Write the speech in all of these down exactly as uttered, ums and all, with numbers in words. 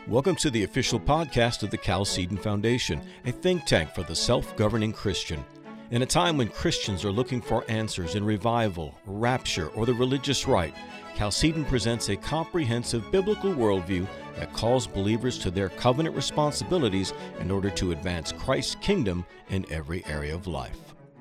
Welcome to the official podcast of the Chalcedon Foundation, a think tank for the self-governing Christian. In a time when Christians are looking for answers in revival, rapture, or the religious right, Chalcedon presents a comprehensive biblical worldview that calls believers to their covenant responsibilities in order to advance Christ's kingdom in every area of life.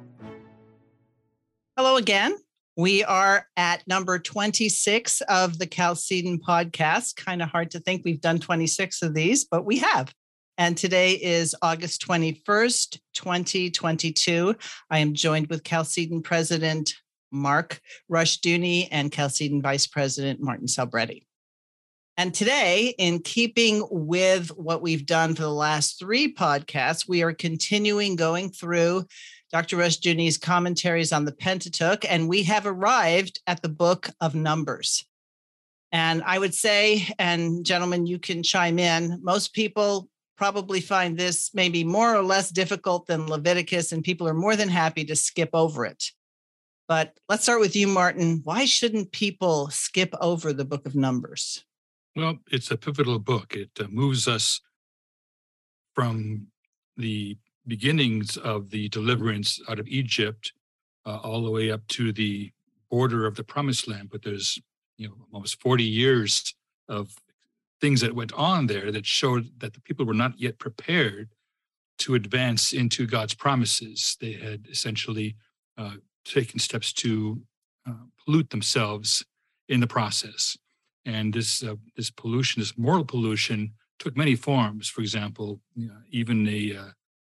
Hello again. We are at number twenty-six of the Chalcedon podcast. Kind of hard to think we've done twenty-six of these, but we have. And today is August twenty-first, twenty twenty-two. I am joined with Chalcedon President Mark Rushdoony and Chalcedon Vice President Martin Salbretti. And today, in keeping with what we've done for the last three podcasts, we are continuing going through Doctor Rushdoony's commentaries on the Pentateuch, and we have arrived at the book of Numbers. And I would say, and gentlemen, you can chime in, most people probably find this maybe more or less difficult than Leviticus, and people are more than happy to skip over it. But let's start with you, Martin. Why shouldn't people skip over the book of Numbers? Well, it's a pivotal book. It uh, moves us from the beginnings of the deliverance out of Egypt uh, all the way up to the border of the Promised Land. But there's, you know, almost forty years of things that went on there that showed that the people were not yet prepared to advance into God's promises. They had essentially uh, taken steps to uh, pollute themselves in the process. And this uh, this pollution, this moral pollution, took many forms. For example, you know, even a uh,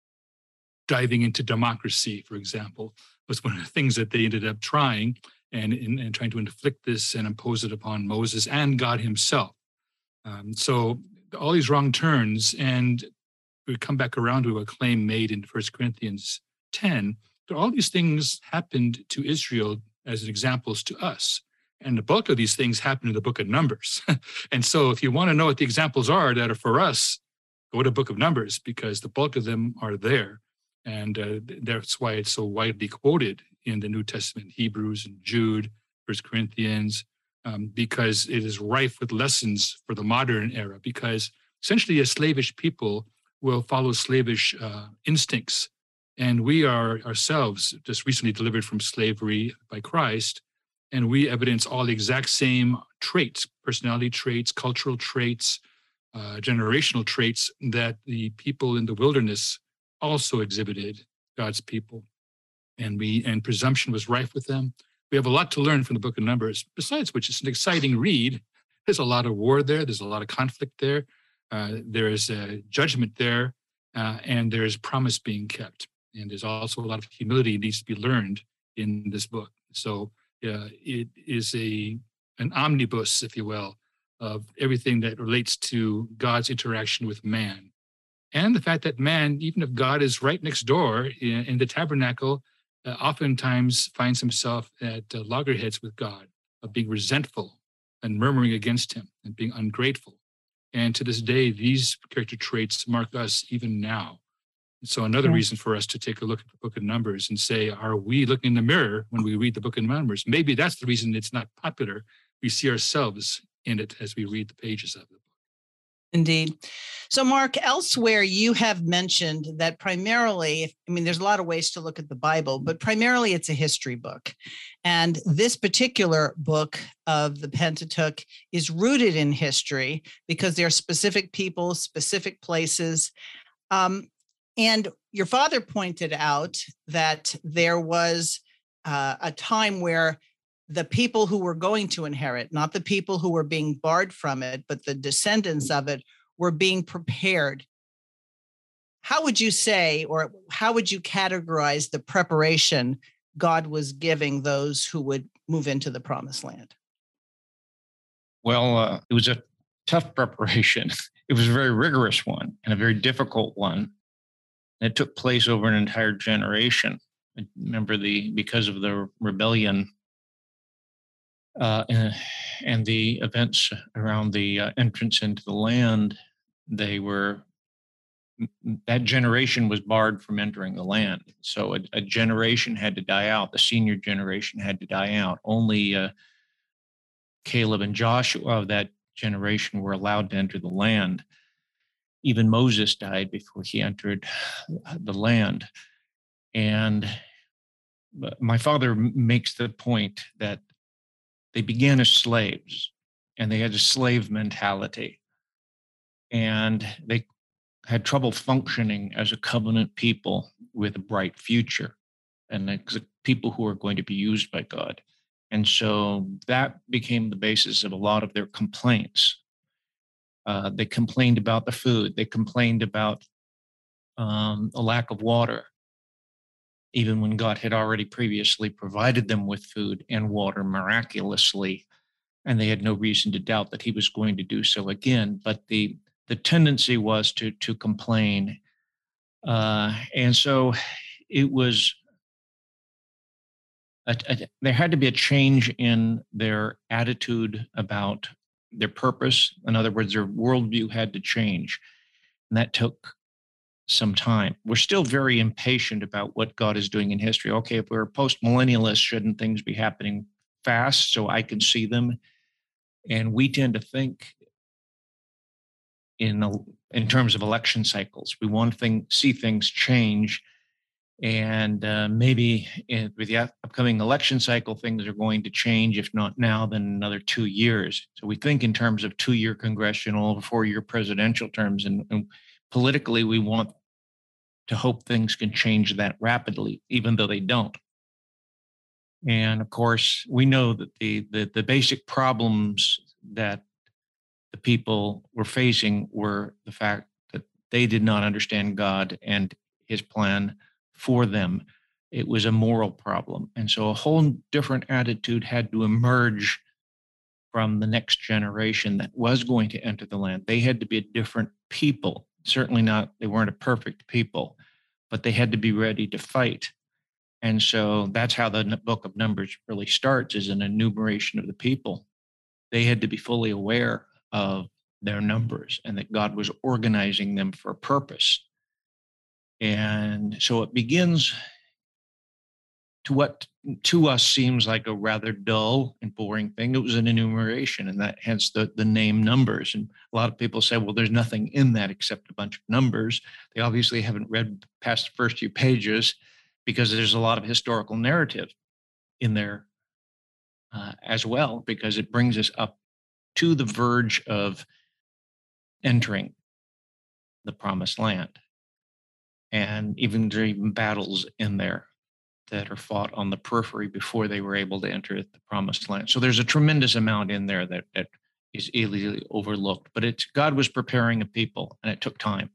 diving into democracy, for example, was one of the things that they ended up trying and, and, and trying to inflict this and impose it upon Moses and God himself. Um, so all these wrong turns, and we come back around to a claim made in First Corinthians ten, that all these things happened to Israel as examples to us. And the bulk of these things happen in the book of Numbers. And so if you want to know what the examples are that are for us, go to the book of Numbers, because the bulk of them are there. And uh, that's why it's so widely quoted in the New Testament, Hebrews and Jude, First Corinthians, um, because it is rife with lessons for the modern era, because essentially a slavish people will follow slavish uh, instincts. And we are ourselves just recently delivered from slavery by Christ, and we evidence all the exact same traits, personality traits, cultural traits, uh, generational traits that the people in the wilderness also exhibited, God's people. And we and presumption was rife with them. We have a lot to learn from the book of Numbers, besides which it's an exciting read. There's a lot of war there. There's a lot of conflict there. Uh, there is a judgment there, uh, and there's promise being kept. And there's also a lot of humility needs to be learned in this book. So uh, it is a an omnibus, if you will, of everything that relates to God's interaction with man. And the fact that man, even if God is right next door in, in the tabernacle, uh, oftentimes finds himself at uh, loggerheads with God, of being resentful and murmuring against him and being ungrateful. And to this day, these character traits mark us even now. So another yeah. reason for us to take a look at the book of Numbers and say, are we looking in the mirror when we read the book of Numbers? Maybe that's the reason it's not popular. We see ourselves in it as we read the pages of it. Indeed. So, Mark, elsewhere you have mentioned that primarily, I mean, there's a lot of ways to look at the Bible, but primarily it's a history book. And this particular book of the Pentateuch is rooted in history because there are specific people, specific places. Um, and your father pointed out that there was uh, a time where the people who were going to inherit, not the people who were being barred from it, but the descendants of it were being prepared. How would you say, or how would you categorize the preparation God was giving those who would move into the promised land? Well, uh, it was a tough preparation. It was a very rigorous one and a very difficult one. It took place over an entire generation. I remember the, because of the rebellion Uh, and, and the events around the uh, entrance into the land, they were, that generation was barred from entering the land. So a, a generation had to die out. The senior generation had to die out. Only uh, Caleb and Joshua of that generation were allowed to enter the land. Even Moses died before he entered the land. And my father makes the point that they began as slaves and they had a slave mentality. And they had trouble functioning as a covenant people with a bright future and as people who are going to be used by God. And so that became the basis of a lot of their complaints. Uh, they complained about the food. They complained about um, a lack of water, even when God had already previously provided them with food and water miraculously, and they had no reason to doubt that he was going to do so again. But the the tendency was to to complain, uh, and so it was. A, a, there had to be a change in their attitude about their purpose. In other words, their worldview had to change, and that took some time. We're still very impatient about what God is doing in history. Okay, if we're post-millennialists, shouldn't things be happening fast so I can see them? And we tend to think in in terms of election cycles. We want to think, see things change, and uh, maybe in, with the upcoming election cycle, things are going to change. If not now, then another two years. So we think in terms of two-year congressional, four-year presidential terms, and, and politically, we want to hope things can change that rapidly, even though they don't. And of course, we know that the the, the basic problems that the people were facing were the fact that they did not understand God and his plan for them. It was a moral problem. And so a whole different attitude had to emerge from the next generation that was going to enter the land. They had to be a different people. Certainly not, they weren't a perfect people, but they had to be ready to fight. And so that's how the book of Numbers really starts, is an enumeration of the people. They had to be fully aware of their numbers and that God was organizing them for a purpose. And so it begins to what to us seems like a rather dull and boring thing. It was an enumeration, and that hence the, the name Numbers. And a lot of people say, well, there's nothing in that except a bunch of numbers. They obviously haven't read past the first few pages, because there's a lot of historical narrative in there uh, as well, because it brings us up to the verge of entering the promised land. And even there are even battles in there that are fought on the periphery before they were able to enter the promised land. So there's a tremendous amount in there that, that is easily overlooked. But it's God was preparing a people, and it took time.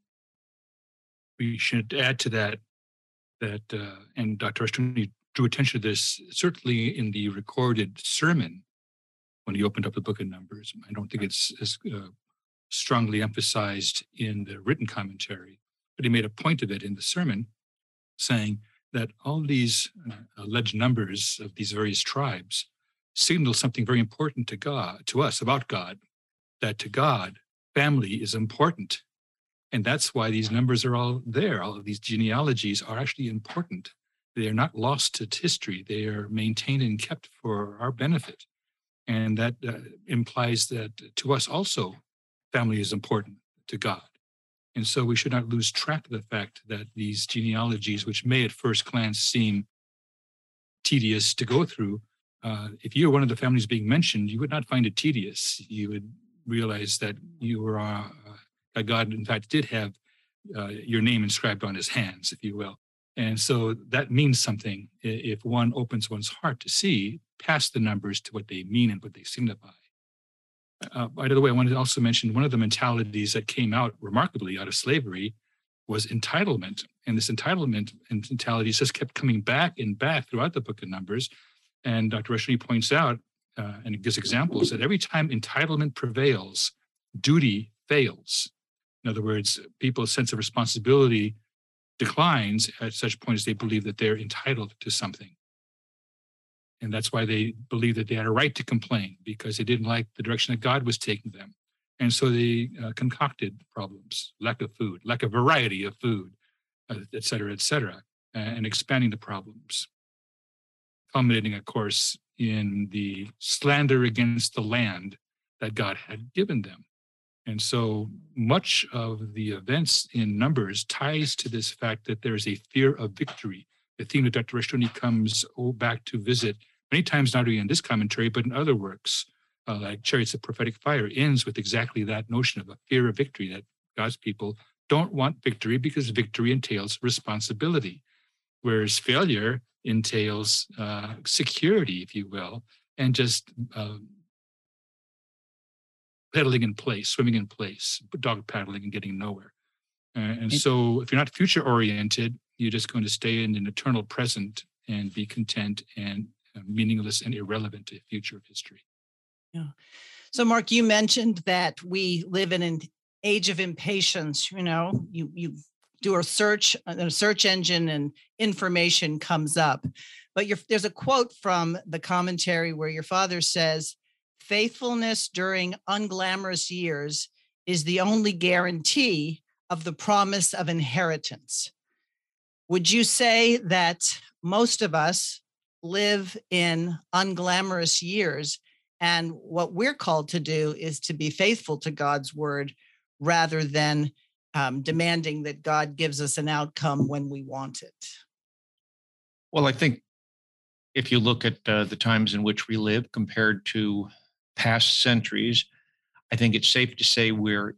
We should add to that that, uh, and Doctor Rushton drew attention to this, certainly in the recorded sermon when he opened up the book of Numbers. I don't think it's as uh, strongly emphasized in the written commentary, but he made a point of it in the sermon, saying that all these uh, alleged numbers of these various tribes signal something very important to God, to us about God, that to God, family is important. And that's why these numbers are all there. All of these genealogies are actually important. They are not lost to history. They are maintained and kept for our benefit. And that uh, implies that to us also, family is important to God. And so we should not lose track of the fact that these genealogies, which may at first glance seem tedious to go through, uh, if you were one of the families being mentioned, you would not find it tedious. You would realize that you were, uh, uh, God, in fact, did have uh, your name inscribed on his hands, if you will. And so that means something if one opens one's heart to see past the numbers to what they mean and what they signify. Uh, by the way, I wanted to also mention one of the mentalities that came out remarkably out of slavery was entitlement. And this entitlement mentality just kept coming back and back throughout the book of Numbers. And Doctor Rushton points out, uh, and it gives examples, that every time entitlement prevails, duty fails. In other words, people's sense of responsibility declines at such point as they believe that they're entitled to something. And that's why they believe that they had a right to complain, because they didn't like the direction that God was taking them. And so they uh, concocted problems, lack of food, lack of variety of food, uh, et cetera, et cetera, and expanding the problems, culminating, of course, in the slander against the land that God had given them. And so much of the events in Numbers ties to this fact that there is a fear of victory. The theme that Doctor Rushdoony comes back to visit many times, not only in this commentary, but in other works, uh, like Chariots of Prophetic Fire, ends with exactly that notion of a fear of victory, that God's people don't want victory because victory entails responsibility, whereas failure entails uh, security, if you will, and just uh, pedaling in place, swimming in place, dog paddling and getting nowhere. Uh, and so if you're not future oriented, you're just going to stay in an eternal present and be content and uh, meaningless and irrelevant to the future of history. Yeah. So Mark, you mentioned that we live in an age of impatience. You know, you, you do a search, a search engine and information comes up. But you're, there's a quote from the commentary where your father says, faithfulness during unglamorous years is the only guarantee of the promise of inheritance. Would you say that most of us live in unglamorous years, and what we're called to do is to be faithful to God's word rather than um, demanding that God gives us an outcome when we want it? Well, I think if you look at uh, the times in which we live compared to past centuries, I think it's safe to say we're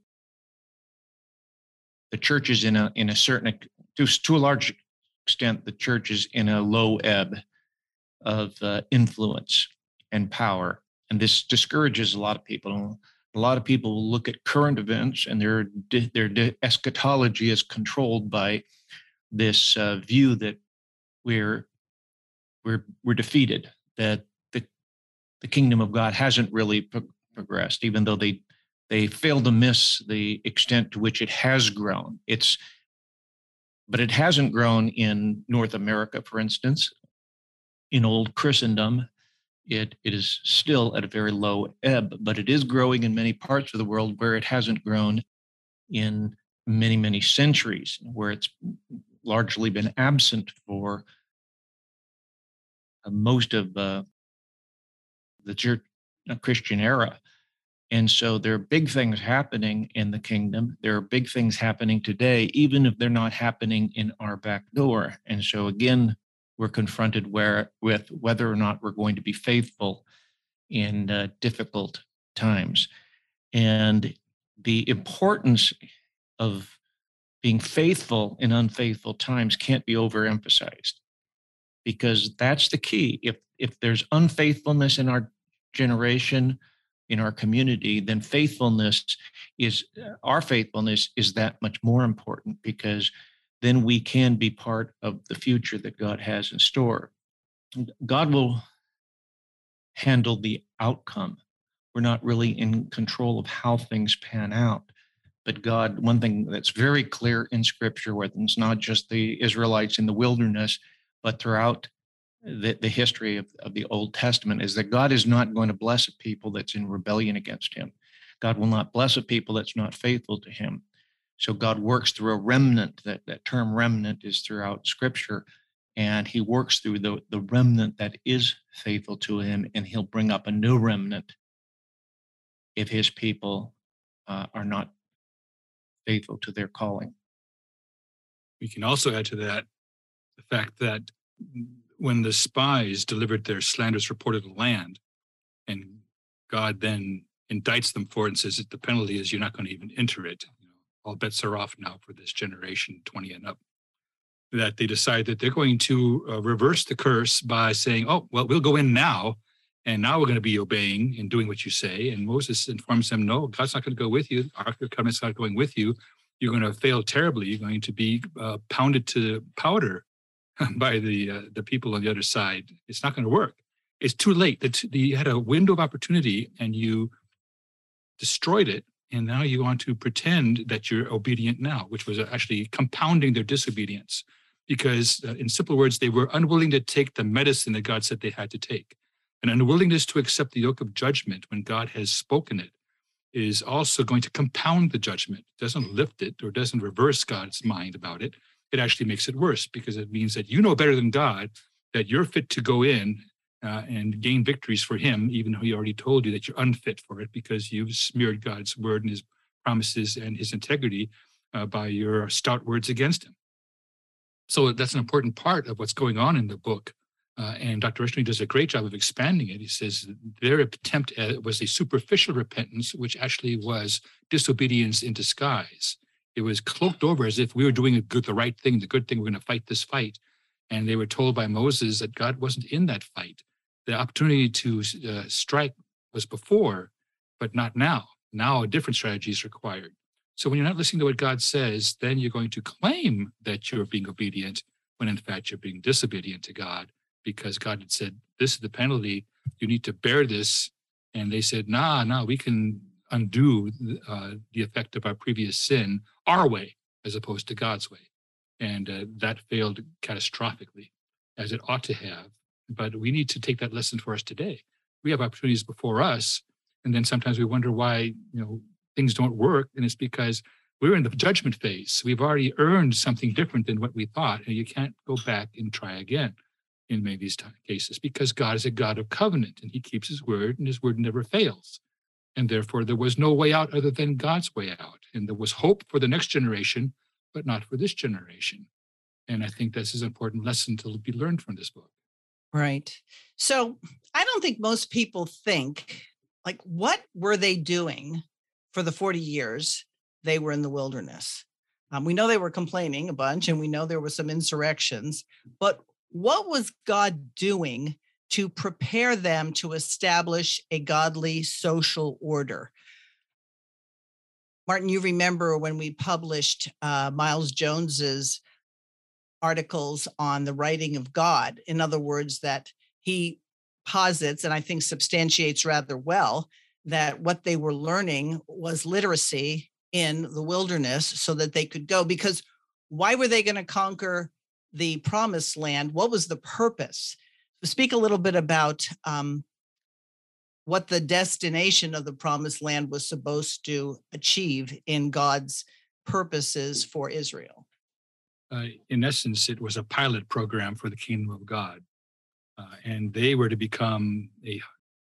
the church is in a in a certain to, to a large extent the church is in a low ebb of uh, influence and power, and this discourages a lot of people. A lot of people will look at current events, and their their eschatology is controlled by this uh, view that we're we're we're defeated, that the the kingdom of God hasn't really pro- progressed, even though they they fail to miss the extent to which it has grown. It's but it hasn't grown in North America, for instance. In old Christendom, it it is still at a very low ebb, but it is growing in many parts of the world where it hasn't grown in many, many centuries, where it's largely been absent for uh, most of uh, the church, uh, Christian era. And so there are big things happening in the kingdom. There are big things happening today, even if they're not happening in our back door. And so again, we're confronted where, with whether or not we're going to be faithful in uh, difficult times. And the importance of being faithful in unfaithful times can't be overemphasized, because that's the key. If if there's unfaithfulness in our generation, in our community, then faithfulness is our faithfulness is that much more important, because then we can be part of the future that God has in store. God will handle the outcome. We're not really in control of how things pan out. But God, one thing that's very clear in Scripture, whether it's not just the Israelites in the wilderness, but throughout the, the history of, of the Old Testament, is that God is not going to bless a people that's in rebellion against him. God will not bless a people that's not faithful to him. So God works through a remnant. That, that term remnant is throughout Scripture, and he works through the, the remnant that is faithful to him, and he'll bring up a new remnant if his people uh, are not faithful to their calling. We can also add to that the fact that when the spies delivered their slanderous report of the land, and God then indicts them for it and says that the penalty is you're not going to even enter it, you know, all bets are off now for this generation twenty and up, that they decide that they're going to uh, reverse the curse by saying, oh, well, we'll go in now, and now we're going to be obeying and doing what you say. And Moses informs them, no, God's not going to go with you. Ark of the Covenant's not going with you. You're going to fail terribly. You're going to be uh, pounded to powder by the uh, the people on the other side. It's not going to work. It's too late. That you had a window of opportunity and you destroyed it. And now you want to pretend that you're obedient now, which was actually compounding their disobedience. Because uh, in simple words, they were unwilling to take the medicine that God said they had to take. An unwillingness to accept the yoke of judgment when God has spoken it is also going to compound the judgment. It doesn't lift it or doesn't reverse God's mind about it. It actually makes it worse, because it means that you know better than God that you're fit to go in uh, and gain victories for him, even though he already told you that you're unfit for it because you've smeared God's word and his promises and his integrity uh, by your stout words against him. So that's an important part of what's going on in the book. Uh, and Doctor Rushton does a great job of expanding it. He says their attempt at, was a superficial repentance, which actually was disobedience in disguise. It was cloaked over as if we were doing a good, the right thing, the good thing, we're going to fight this fight. And they were told by Moses that God wasn't in that fight. The opportunity to uh, strike was before, but not now. Now a different strategy is required. So when you're not listening to what God says, then you're going to claim that you're being obedient when in fact you're being disobedient to God, because God had said, this is the penalty, you need to bear this. And they said, nah, nah, we can undo uh, the effect of our previous sin our way, as opposed to God's way. And uh, that failed catastrophically, as it ought to have. But we need to take that lesson for us today. We have opportunities before us, and then sometimes we wonder why, you know, things don't work, and it's because we're in the judgment phase. We've already earned something different than what we thought, and you can't go back and try again in many of these cases, because God is a God of covenant, and he keeps his word, and his word never fails. And therefore, there was no way out other than God's way out. And there was hope for the next generation, but not for this generation. And I think this is an important lesson to be learned from this book. Right. So I don't think most people think, like, what were they doing for the forty years they were in the wilderness? Um, we know they were complaining a bunch, and we know there were some insurrections, but what was God doing to prepare them to establish a godly social order? Martin, you remember when we published uh, Miles Jones's articles on the writing of God. In other words, that he posits, and I think substantiates rather well, that what they were learning was literacy in the wilderness so that they could go. Because why were they going to conquer the promised land? What was the purpose? Speak a little bit about um, what the destination of the promised land was supposed to achieve in God's purposes for Israel. Uh, in essence, it was a pilot program for the kingdom of God. Uh, and they were to become a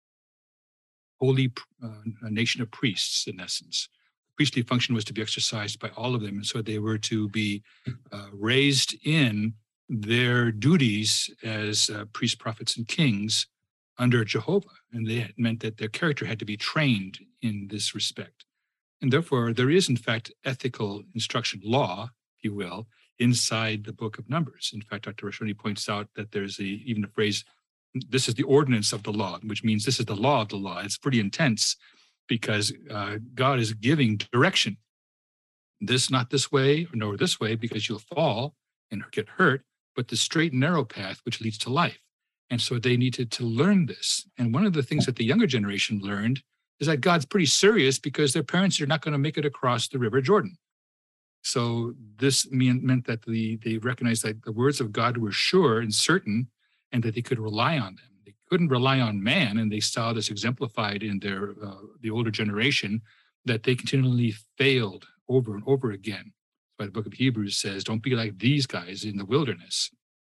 holy uh, a nation of priests, in essence. The priestly function was to be exercised by all of them. And so they were to be uh, raised in their duties as uh, priests, prophets, and kings under Jehovah. And they had meant that their character had to be trained in this respect. And therefore, there is, in fact, ethical instruction, law, if you will, inside the book of Numbers. In fact, Doctor Rashoni points out that there's a, even a phrase, this is the ordinance of the law, which means this is the law of the law. It's pretty intense because uh, God is giving direction. This, not this way, nor this way, because you'll fall and get hurt, but the straight and narrow path which leads to life. And so they needed to learn this. And one of the things that the younger generation learned is that God's pretty serious because their parents are not going to make it across the River Jordan. So this mean, meant that the, they recognized that the words of God were sure and certain, and that they could rely on them. They couldn't rely on man, and they saw this exemplified in their uh, the older generation, that they continually failed over and over again. That's why the book of Hebrews says, don't be like these guys in the wilderness,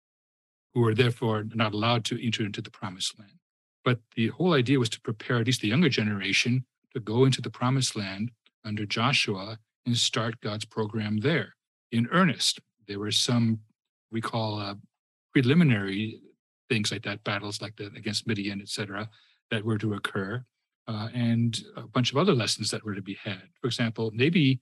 who are therefore not allowed to enter into the promised land. But the whole idea was to prepare at least the younger generation to go into the promised land under Joshua and start God's program there in earnest. There were some, we call uh, preliminary things like that, battles like that against Midian, et cetera, that were to occur, uh, and a bunch of other lessons that were to be had. For example, maybe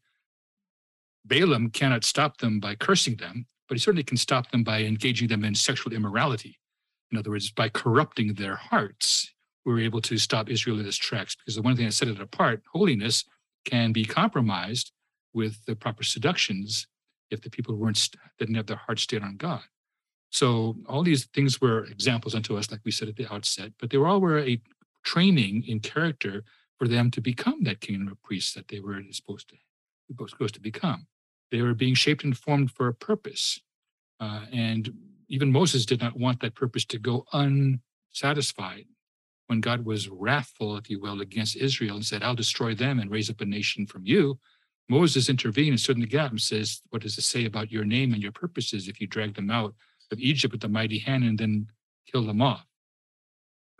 Balaam cannot stop them by cursing them, but he certainly can stop them by engaging them in sexual immorality. In other words, by corrupting their hearts, we were able to stop Israel in its tracks, because the one thing that set it apart, holiness, can be compromised with the proper seductions if the people weren't didn't have their hearts stayed on God. So all these things were examples unto us, like we said at the outset, but they were all were a training in character for them to become that kingdom of priests that they were supposed to supposed to become. They were being shaped and formed for a purpose, uh, and even Moses did not want that purpose to go unsatisfied. When God was wrathful, if you will, against Israel and said, I'll destroy them and raise up a nation from you, Moses intervened and stood in the gap and says, what does it say about your name and your purposes if you drag them out of Egypt with a mighty hand and then kill them off?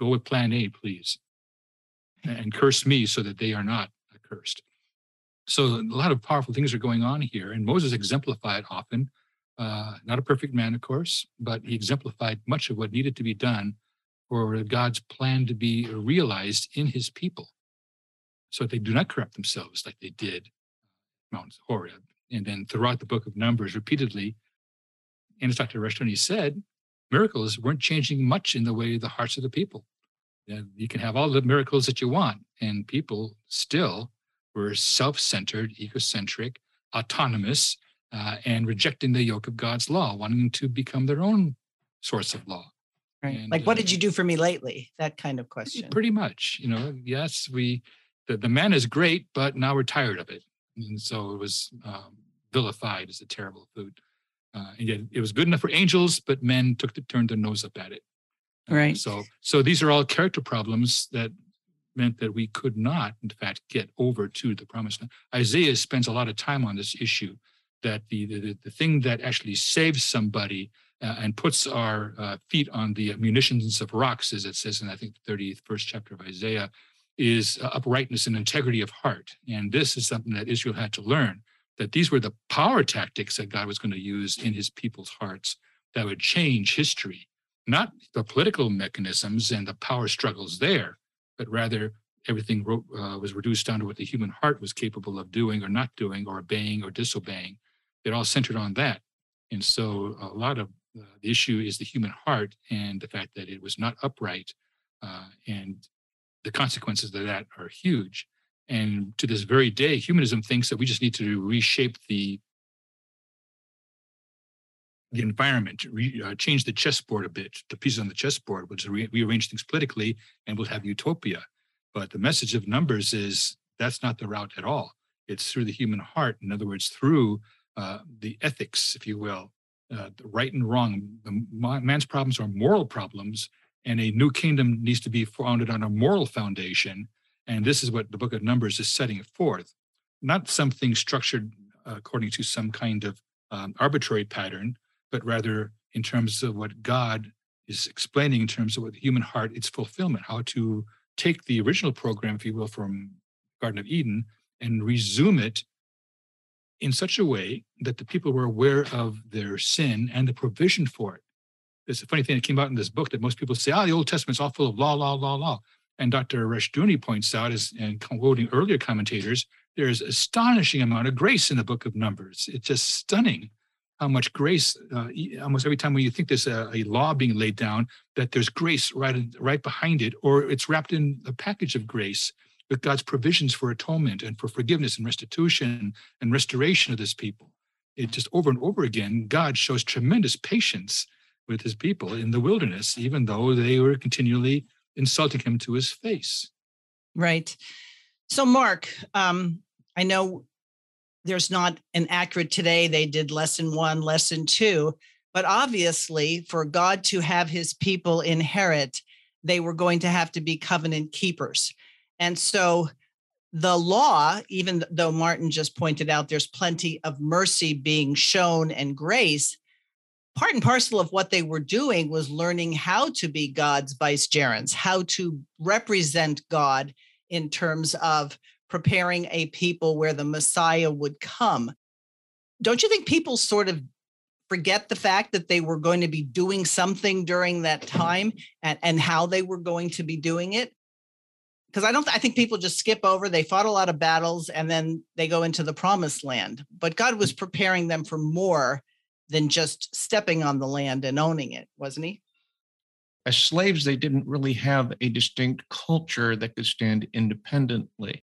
Go with plan A, please. And curse me so that they are not cursed. So a lot of powerful things are going on here. And Moses exemplified often, uh, not a perfect man, of course, but he exemplified much of what needed to be done for God's plan to be realized in his people, so that they do not corrupt themselves like they did Mount Horeb. And then throughout the book of Numbers, repeatedly, and as Doctor Rushdoony said, miracles weren't changing much in the way of the hearts of the people. You can have all the miracles that you want, and people still were self-centered, egocentric, autonomous, uh, and rejecting the yoke of God's law, wanting to become their own source of law. Right. And, like, what uh, did you do for me lately? That kind of question. Pretty much, you know, yes, we, the, the man is great, but now we're tired of it. And so it was um, vilified as a terrible food. Uh, and yet it was good enough for angels, but men took to turn their nose up at it. Uh, Right. So, so these are all character problems that meant that we could not, in fact, get over to the promised land. Isaiah spends a lot of time on this issue, that the the, the thing that actually saves somebody uh, and puts our uh, feet on the munitions of rocks, as it says in, I think, the thirty-first chapter of Isaiah, is uh, uprightness and integrity of heart. And this is something that Israel had to learn, that these were the power tactics that God was going to use in his people's hearts that would change history. Not the political mechanisms and the power struggles there, but rather everything uh, was reduced down to what the human heart was capable of doing or not doing, or obeying or disobeying. It all centered on that. And so a lot of uh, the issue is the human heart and the fact that it was not upright. Uh, and the consequences of that are huge. And to this very day, humanism thinks that we just need to reshape the the environment, re, uh, change the chessboard a bit, the pieces on the chessboard, which re, rearrange things politically, and we'll have utopia. But the message of Numbers is that's not the route at all. It's through the human heart. In other words, through uh, the ethics, if you will, uh, the right and wrong. The man's problems are moral problems, and a new kingdom needs to be founded on a moral foundation. And this is what the book of Numbers is setting it forth. Not something structured uh, according to some kind of um, arbitrary pattern, but rather in terms of what God is explaining in terms of what the human heart, its fulfillment, how to take the original program, if you will, from Garden of Eden and resume it in such a way that the people were aware of their sin and the provision for it. There's a funny thing that came out in this book that most people say, oh, the Old Testament's all full of law, law, law, law. And Doctor Rushdoony points out, as, and quoting earlier commentators, there's astonishing amount of grace in the book of Numbers. It's just stunning how much grace, uh, almost every time when you think there's a, a law being laid down, that there's grace right, right behind it, or it's wrapped in a package of grace with God's provisions for atonement and for forgiveness and restitution and restoration of this people. It just over and over again, God shows tremendous patience with his people in the wilderness, even though they were continually insulting him to his face. Right. So, Mark, um, I know there's not an accurate today. They did lesson one, lesson two, but obviously for God to have his people inherit, they were going to have to be covenant keepers. And so the law, even though Martin just pointed out there's plenty of mercy being shown and grace, part and parcel of what they were doing was learning how to be God's vicegerents, how to represent God in terms of preparing a people where the Messiah would come. Don't you think people sort of forget the fact that they were going to be doing something during that time and, and how they were going to be doing it? Because I don't, I think people just skip over, they fought a lot of battles and then they go into the promised land. But God was preparing them for more than just stepping on the land and owning it, wasn't he? As slaves, they didn't really have a distinct culture that could stand independently.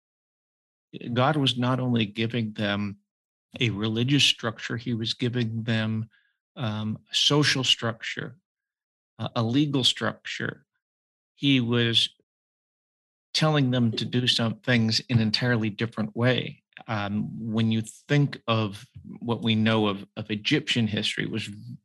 God was not only giving them a religious structure, he was giving them um, a social structure, uh, a legal structure. He was telling them to do some things in an entirely different way. Um, when you think of what we know of, of Egyptian history, was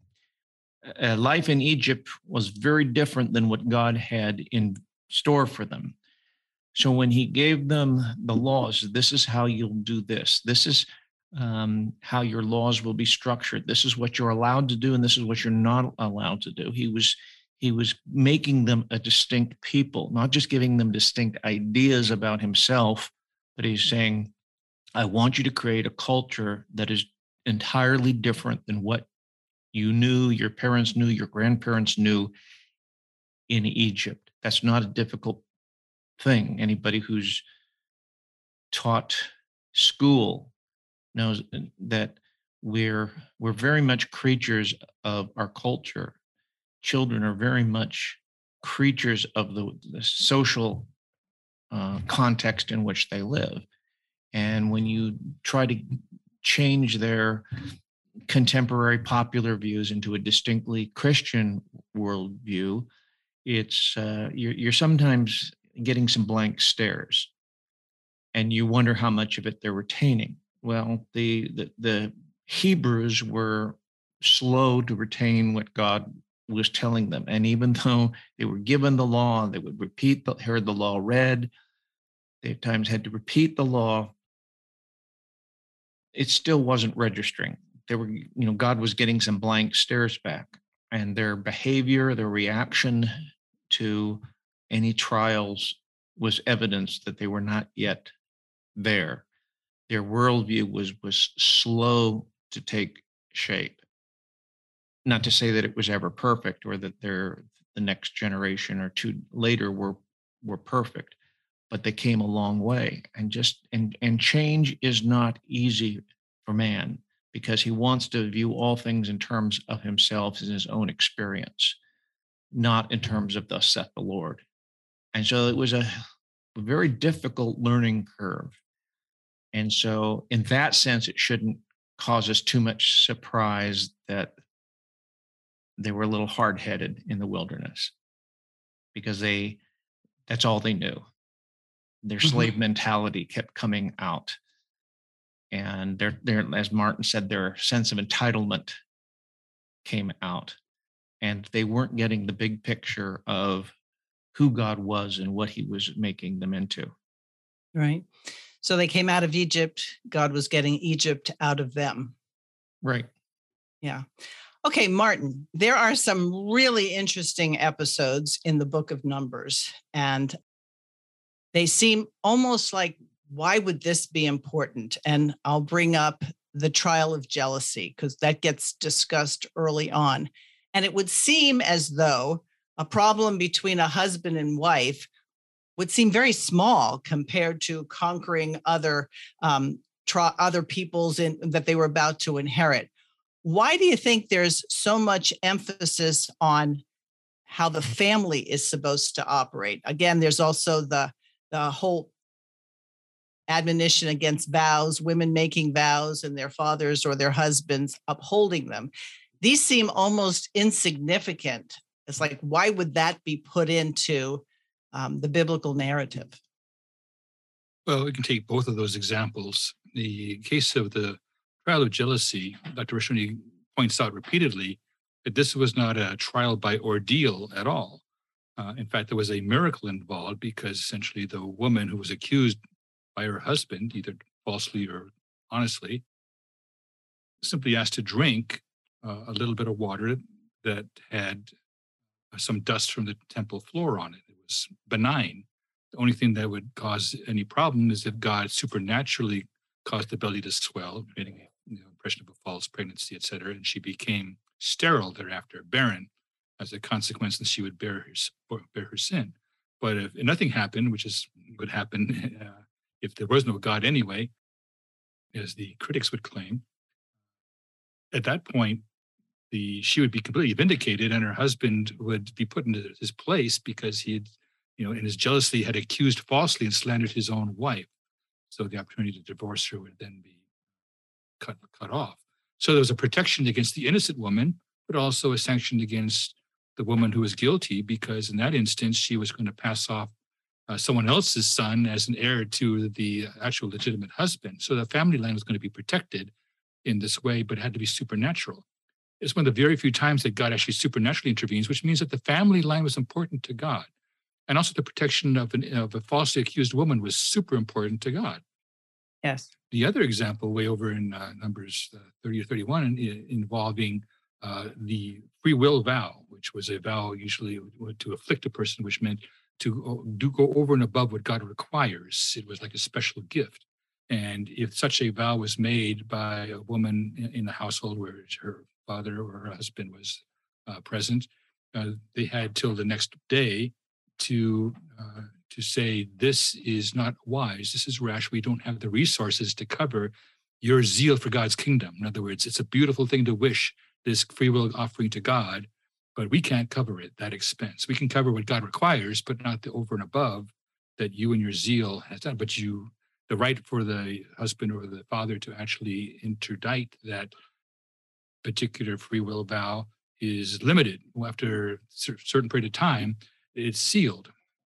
uh, life in Egypt was very different than what God had in store for them. So when he gave them the laws, this is how you'll do this. This is um, how your laws will be structured. This is what you're allowed to do, and this is what you're not allowed to do. He was he was making them a distinct people, not just giving them distinct ideas about himself, but he's saying, I want you to create a culture that is entirely different than what you knew, your parents knew, your grandparents knew in Egypt. That's not a difficult thing. Anybody who's taught school knows that we're we're very much creatures of our culture. Children are very much creatures of the, the social uh, context in which they live. And when you try to change their contemporary popular views into a distinctly Christian worldview, it's uh, you're, you're sometimes getting some blank stares, and you wonder how much of it they're retaining. Well, the the, the Hebrews were slow to retain what God was telling them, and even though they were given the law, they would repeat, the, heard the law read. They at times had to repeat the law. It still wasn't registering. They were, you know, God was getting some blank stares back, and their behavior, their reaction to any trials was evidence that they were not yet there. Their worldview was was slow to take shape. Not to say that it was ever perfect, or that their the next generation or two later were were perfect, but they came a long way. And just and and change is not easy for man, because he wants to view all things in terms of himself and his own experience, not in terms of thus saith the Lord. And so it was a very difficult learning curve. And so in that sense, it shouldn't cause us too much surprise that they were a little hard-headed in the wilderness, because they that's all they knew. Their Mhm. slave mentality kept coming out. And their, their, as Martin said, their sense of entitlement came out. And they weren't getting the big picture of who God was and what he was making them into. Right. So they came out of Egypt. God was getting Egypt out of them. Right. Yeah. Okay, Martin, there are some really interesting episodes in the book of Numbers, and they seem almost like, why would this be important? And I'll bring up the trial of jealousy, because that gets discussed early on. And it would seem as though a problem between a husband and wife would seem very small compared to conquering other um, tra- other peoples in, that they were about to inherit. Why do you think there's so much emphasis on how the family is supposed to operate? Again, there's also the, the whole admonition against vows, women making vows and their fathers or their husbands upholding them. These seem almost insignificant. It's like, why would that be put into um, the biblical narrative? Well, we can take both of those examples. The case of the trial of jealousy, Doctor Rashoni points out repeatedly that this was not a trial by ordeal at all. Uh, in fact, there was a miracle involved, because essentially the woman who was accused by her husband, either falsely or honestly, simply asked to drink uh, a little bit of water that had some dust from the temple floor on it. It was benign. The only thing that would cause any problem is if God supernaturally caused the belly to swell, creating a you know, impression of a false pregnancy, et cetera, and she became sterile thereafter, barren, as a consequence, and she would bear her, bear her sin. But if nothing happened, which is would happen uh, if there was no God anyway, as the critics would claim, at that point, the she would be completely vindicated, and her husband would be put into his place, because he had, you know, in his jealousy, had accused falsely and slandered his own wife. So the opportunity to divorce her would then be cut cut off. So there was a protection against the innocent woman, but also a sanction against the woman who was guilty, because in that instance, she was going to pass off uh, someone else's son as an heir to the actual legitimate husband. So the family line was going to be protected in this way, but it had to be supernatural. It's one of the very few times that God actually supernaturally intervenes, which means that the family line was important to God. And also the protection of, an, of a falsely accused woman was super important to God. Yes. The other example, way over in uh, Numbers uh, thirty or thirty-one, in, involving uh, the free will vow, which was a vow usually to afflict a person, which meant to do go over and above what God requires. It was like a special gift. And if such a vow was made by a woman in, in the household where her father or her husband was uh, present, uh, they had till the next day to uh, to say, this is not wise, this is rash, we don't have the resources to cover your zeal for God's kingdom. In other words, it's a beautiful thing to wish this free will offering to God, but we can't cover it, that expense. We can cover what God requires, but not the over and above that you and your zeal has done. But you, the right for the husband or the father to actually interdict that particular free will vow is limited. After a certain period of time, it's sealed.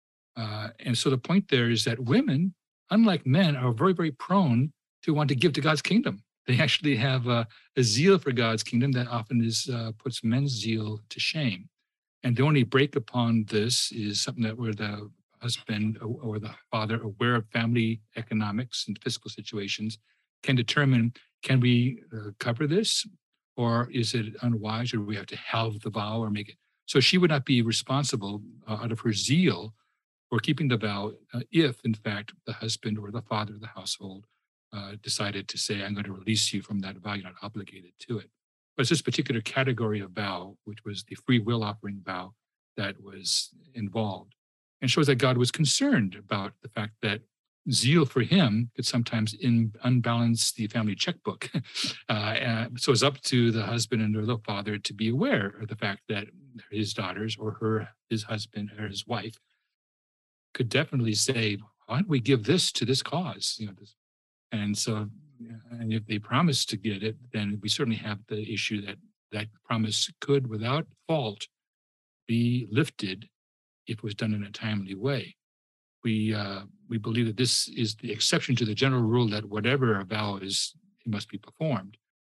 Uh, and so the point there is that women, unlike men, are very, very prone to want to give to God's kingdom. They actually have a, a zeal for God's kingdom that often is uh, puts men's zeal to shame. And the only break upon this is something that where the husband or the father, aware of family economics and fiscal situations, can determine, can we uh, cover this? Or is it unwise, or do we have to halve the vow or make it? So she would not be responsible uh, out of her zeal for keeping the vow uh, if, in fact, the husband or the father of the household uh, decided to say, I'm going to release you from that vow, you're not obligated to it. But it's this particular category of vow, which was the free will offering vow, that was involved. And shows that God was concerned about the fact that zeal for him could sometimes in, unbalance the family checkbook. uh, and so it's up to the husband and or the father to be aware of the fact that his daughters or her, his husband or his wife could definitely say, why don't we give this to this cause? You know, this, and so, and if they promise to get it, then we certainly have the issue that that promise could, without fault, be lifted if it was done in a timely way. We uh, we believe that this is the exception to the general rule that whatever a vow is, it must be performed.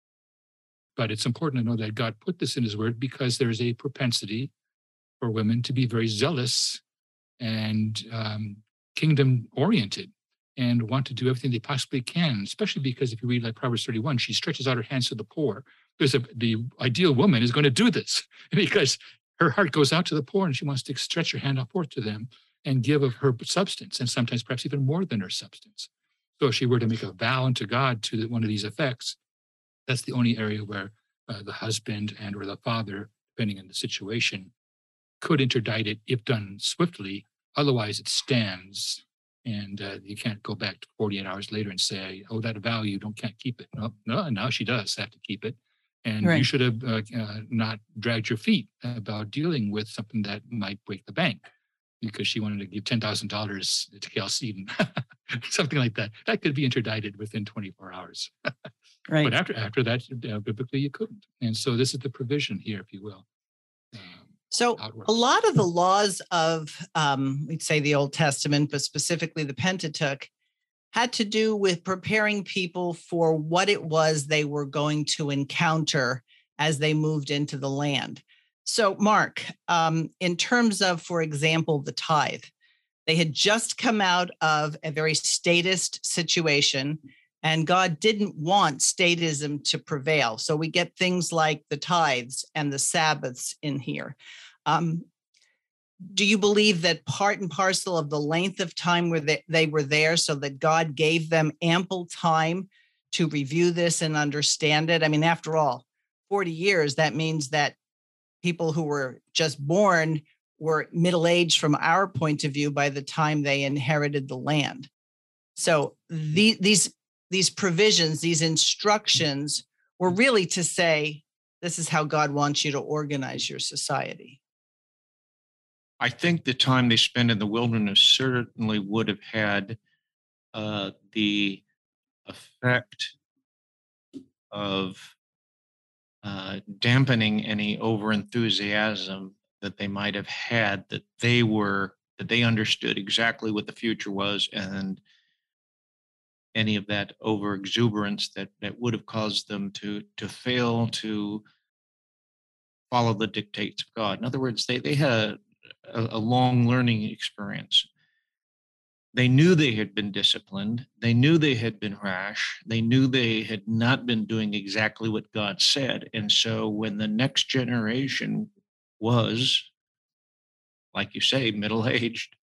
But it's important to know that God put this in his word because there is a propensity for women to be very zealous and um, kingdom oriented and want to do everything they possibly can, especially because if you read like Proverbs thirty-one, she stretches out her hands to the poor. Because the ideal woman is going to do this because her heart goes out to the poor and she wants to stretch her hand out forth to them and give of her substance, and sometimes perhaps even more than her substance. So if she were to make a vow unto God to one of these effects, that's the only area where uh, the husband and or the father, depending on the situation, could interdict it if done swiftly. Otherwise, it stands, and uh, you can't go back to forty-eight hours later and say, oh, that vow, you don't can't keep it. No, no, now she does have to keep it. And Right. you should have uh, uh, not dragged your feet about dealing with something that might break the bank, because she wanted to give ten thousand dollars to Chalcedon, something like that. That could be interdicted within twenty-four hours. Right. But after after that, uh, biblically, you couldn't. And so this is the provision here, if you will. Um, So outward. a lot of the laws of, um, we'd say the Old Testament, but specifically the Pentateuch, had to do with preparing people for what it was they were going to encounter as they moved into the land. So, Mark, um, in terms of, for example, the tithe, they had just come out of a very statist situation, and God didn't want statism to prevail. So we get things like the tithes and the Sabbaths in here. Um, do you believe that part and parcel of the length of time where they, they were there so that God gave them ample time to review this and understand it? I mean, after all, forty years, that means that people who were just born were middle-aged from our point of view by the time they inherited the land. So the, these, these provisions, these instructions were really to say, this is how God wants you to organize your society. I think the time they spent in the wilderness certainly would have had uh, the effect of uh, dampening any overenthusiasm that they might have had, that they were, that they understood exactly what the future was, and any of that over exuberance that, that would have caused them to, to fail to follow the dictates of God. In other words, they, they had a, a long learning experience. they knew they had been disciplined. They knew they had been rash. They knew they had not been doing exactly what God said. And so when the next generation was, like you say, middle-aged,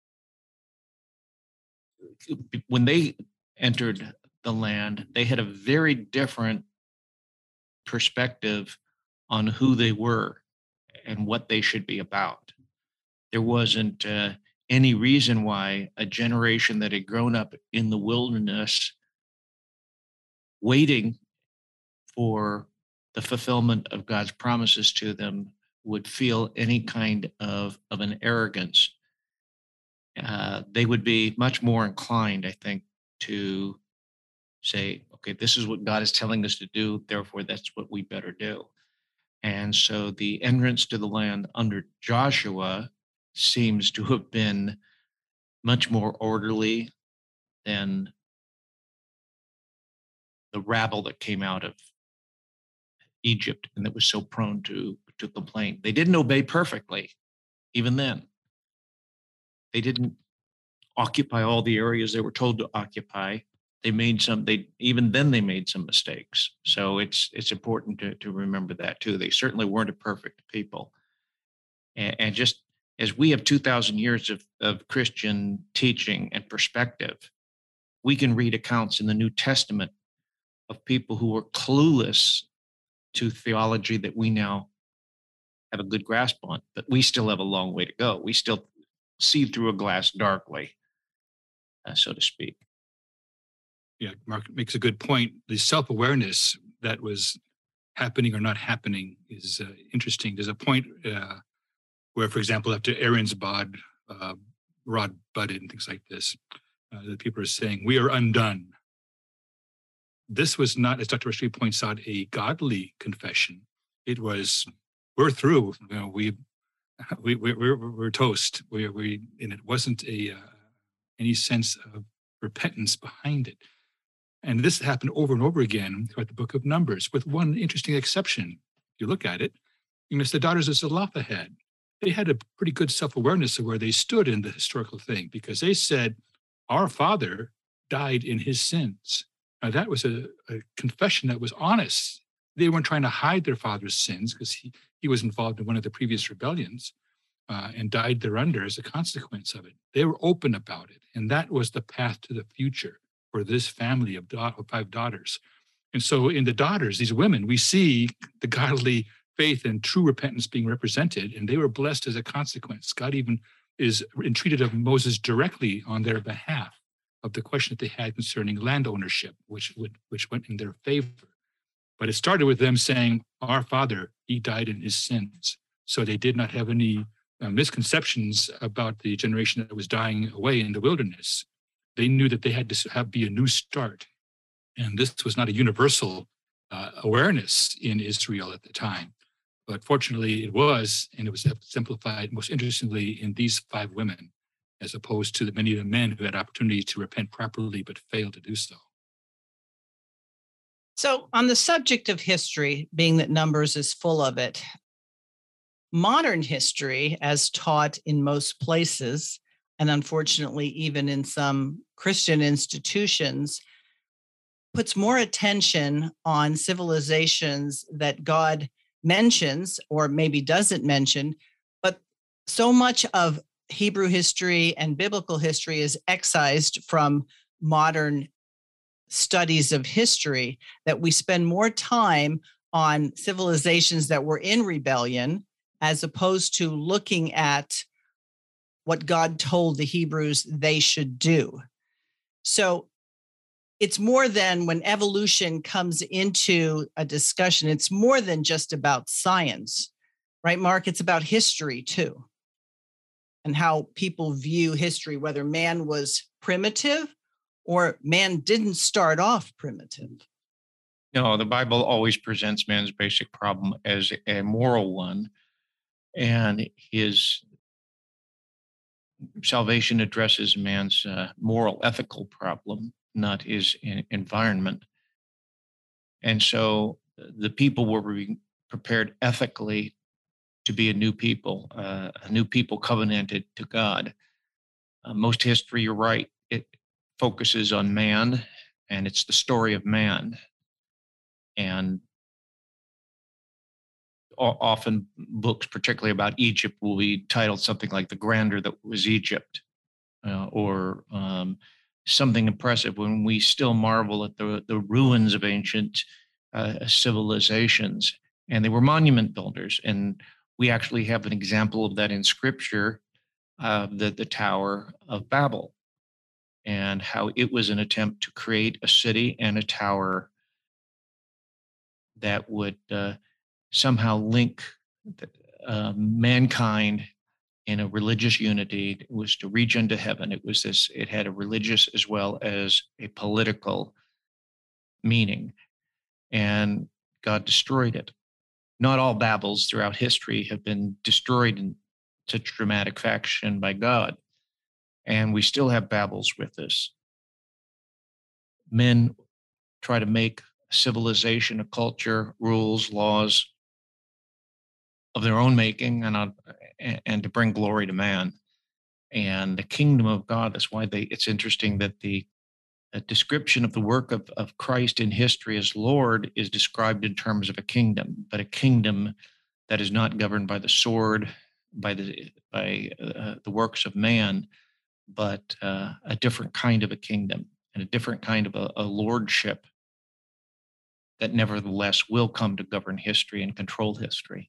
when they entered the land, they had a very different perspective on who they were and what they should be about. There wasn't uh, any reason why a generation that had grown up in the wilderness waiting for the fulfillment of God's promises to them would feel any kind of, of an arrogance. Uh, they would be much more inclined, I think, to say, okay, this is what God is telling us to do, therefore that's what we better do. And so the entrance to the land under Joshua seems to have been much more orderly than the rabble that came out of Egypt and that was so prone to, to complain. They didn't obey perfectly, even then. They didn't occupy all the areas they were told to occupy. They made some, they even then they made some mistakes. So it's it's important to, to remember that too. They certainly weren't a perfect people. And, and just as we have two thousand years of, of Christian teaching and perspective, we can read accounts in the New Testament of people who were clueless to theology that we now have a good grasp on, but we still have a long way to go. We still see through a glass darkly, uh, so to speak. Yeah, Mark makes a good point. The self-awareness that was happening or not happening is uh, interesting. There's a point uh, where, for example, after Aaron's bod, uh, rod budded and things like this, uh, the people are saying, we are undone. This was not, as Doctor Rashid points out, a godly confession. It was, we're through. You know, we, we, we, we're, we're toast. We, we, and it wasn't a uh, any sense of repentance behind it. And this happened over and over again throughout the book of Numbers, with one interesting exception. If you look at it, you know, it's the daughters of Zelophehad. They had a pretty good self-awareness of where they stood in the historical thing, because they said, our father died in his sins. Now, that was a, a confession that was honest. They weren't trying to hide their father's sins, because he, he was involved in one of the previous rebellions uh, and died thereunder as a consequence of it. They were open about it, and that was the path to the future for this family of, da- of five daughters. And so in the daughters, these women, we see the godly faith and true repentance being represented, and they were blessed as a consequence. God even is entreated of Moses directly on their behalf of the question that they had concerning land ownership, which would which went in their favor. But it started with them saying, our father, he died in his sins. So they did not have any uh, misconceptions about the generation that was dying away in the wilderness. They knew that they had to have be a new start. And this was not a universal uh, awareness in Israel at the time. But fortunately it was, and it was exemplified most interestingly in these five women, as opposed to the many of the men who had opportunity to repent properly but failed to do so. So on the subject of history, being that Numbers is full of it, modern history, as taught in most places, and unfortunately even in some Christian institutions, puts more attention on civilizations that God mentions or maybe doesn't mention, but so much of Hebrew history and biblical history is excised from modern studies of history that we spend more time on civilizations that were in rebellion as opposed to looking at what God told the Hebrews they should do. So it's more than when evolution comes into a discussion, it's more than just about science, right, Mark? It's about history too, and how people view history, whether man was primitive or man didn't start off primitive. No, the Bible always presents man's basic problem as a moral one, and his salvation addresses man's uh, moral, ethical problem, not his in- environment. And so the people were re- prepared ethically to be a new people, uh, a new people covenanted to God. Uh, most history, you're right, it focuses on man, and it's the story of man. And o- often books, particularly about Egypt, will be titled something like The Grandeur That Was Egypt, uh, or um, something impressive, when we still marvel at the, the ruins of ancient uh, civilizations. And they were monument builders. And we actually have an example of that in scripture, uh, the, the Tower of Babel, and how it was an attempt to create a city and a tower that would uh, somehow link uh, mankind in a religious unity. It was to reach into heaven. It was this, it had a religious as well as a political meaning. And God destroyed it. Not all Babels throughout history have been destroyed in such dramatic fashion by God. And we still have Babels with us. Men try to make civilization, a culture, rules, laws of their own making, and, uh, and to bring glory to man. And the kingdom of God, that's why they, it's interesting that the a description of the work of, of Christ in history as Lord is described in terms of a kingdom, but a kingdom that is not governed by the sword, by the by uh, the works of man, but uh, a different kind of a kingdom and a different kind of a, a lordship that nevertheless will come to govern history and control history.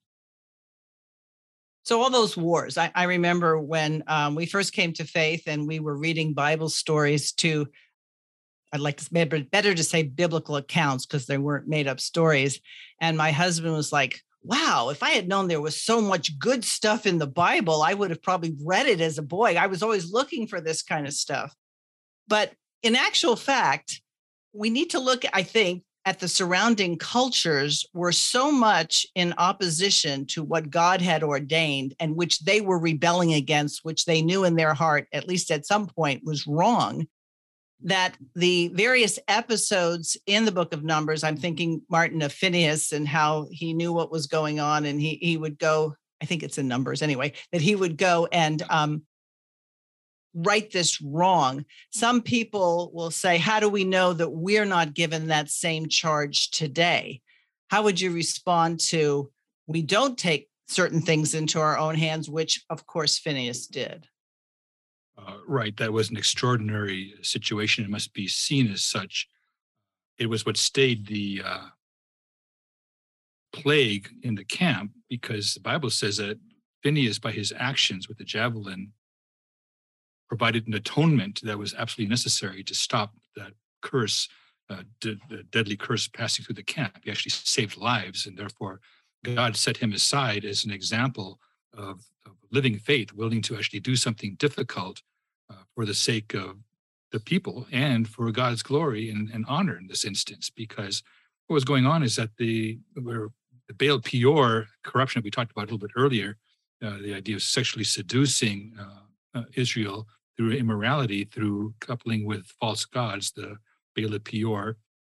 So all those wars, I, I remember when um, we first came to faith and we were reading Bible stories to, I'd like to maybe better to say biblical accounts because they weren't made up stories. And my husband was like, wow, if I had known there was so much good stuff in the Bible, I would have probably read it as a boy. I was always looking for this kind of stuff. But in actual fact, we need to look, I think, at the surrounding cultures were so much in opposition to what God had ordained and which they were rebelling against, which they knew in their heart, at least at some point, was wrong, that the various episodes in the book of Numbers, I'm thinking, Martin, of Phineas and how he knew what was going on, and he he would go, I think it's in Numbers anyway, that he would go and um, right this wrong. Some people will say, how do we know that we're not given that same charge today? How would you respond to, we don't take certain things into our own hands, which of course Phineas did? Uh, right, that was an extraordinary situation. It must be seen as such. It was what stayed the uh, plague in the camp, because the Bible says that Phineas, by his actions with the javelin, provided an atonement that was absolutely necessary to stop that curse, uh, de- the deadly curse passing through the camp. He actually saved lives, and therefore God set him aside as an example of, of living faith, willing to actually do something difficult uh, for the sake of the people and for God's glory and, and honor in this instance. Because what was going on is that the, where the Baal Peor corruption that we talked about a little bit earlier, uh, the idea of sexually seducing uh, uh, Israel through immorality, through coupling with false gods, the Baal Peor,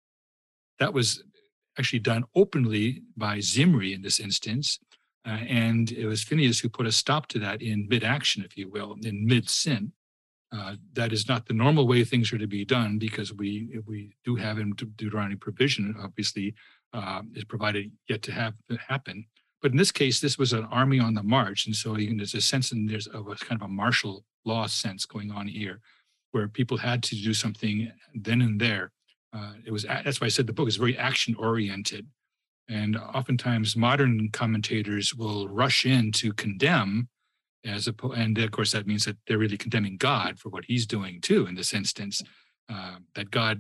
that was actually done openly by Zimri in this instance. Uh, and it was Phineas who put a stop to that in mid-action, if you will, in mid-sin. Uh, that is not the normal way things are to be done, because we we do have in Deuteronomy provision, obviously, uh, is provided yet to have happen. But in this case, this was an army on the march. And so even there's a sense in there's of a kind of a martial law sense going on here, where people had to do something then and there. Uh, it was that's why I said the book is very action oriented. And oftentimes modern commentators will rush in to condemn, as a, and of course that means that they're really condemning God for what he's doing too in this instance, uh, that God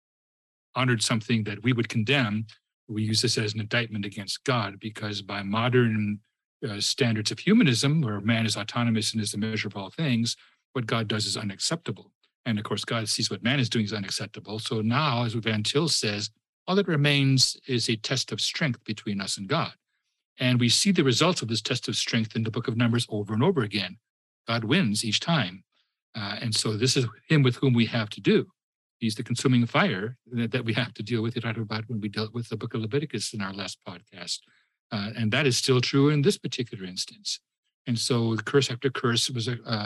honored something that we would condemn. We use this as an indictment against God, because by modern uh, standards of humanism, where man is autonomous and is the measure of all things, what God does is unacceptable. And of course, God sees what man is doing is unacceptable. So now, as Van Til says, all that remains is a test of strength between us and God. And we see the results of this test of strength in the book of Numbers over and over again. God wins each time. Uh, and so this is him with whom we have to do. He's the consuming fire that, that we have to deal with. You talked about when we dealt with the book of Leviticus in our last podcast. Uh, and that is still true in this particular instance. And so curse after curse was uh,